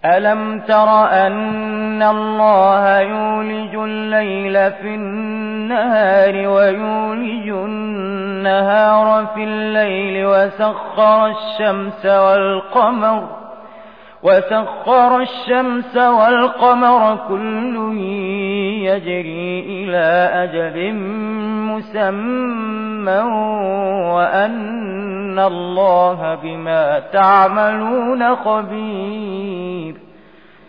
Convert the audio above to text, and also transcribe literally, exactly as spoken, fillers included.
ألم تر أن الله يولج الليل في النهار ويولج النهار في الليل وسخر الشمس والقمر وسخر الشمس والقمر كل يجري إلى أجل مسمى وأن الله بما تعملون خبير.